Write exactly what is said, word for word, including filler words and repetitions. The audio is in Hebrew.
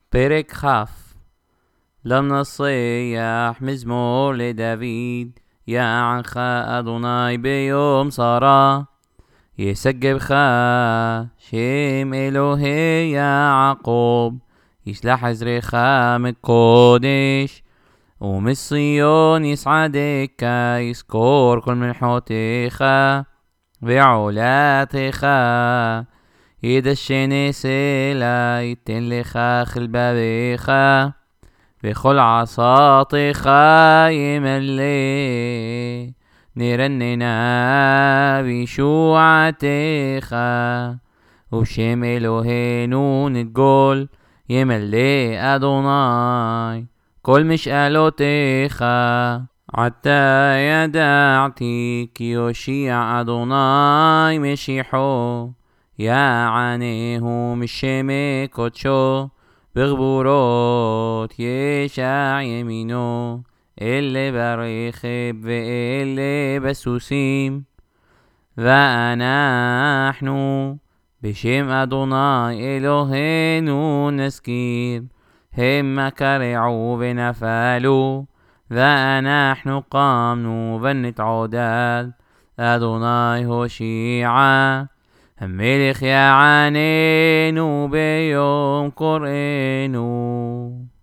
פרק כ'. למנסח מזמור לדוד, יענך אדוני ביום צרה. ישגבך שם אלוהי יעקב, ישלח עזרך מקודש. ומציון יסעדך, יזכור כל מלחותיך ועולתך. ידשני סלע, ייתן לך חלבביך, וכל עשתך ימלא. נרננה בישועתך, ובשם אלוהינו נדגול. ימלא אדוני כל משאלותיך. עתה ידעתי כי יושיע אדוני משיחו, יענהו משמי קודשו. בגבורות ישע ימינו, אלה ברכב ואלה בסוסים. ואנחנו בשם אדוני אלוהינו נזכיר, המה קרעו ונפלו, ואנחנו קמנו ונתעודד. אדוני הושיע, המלך יעננו ביום קוראנו.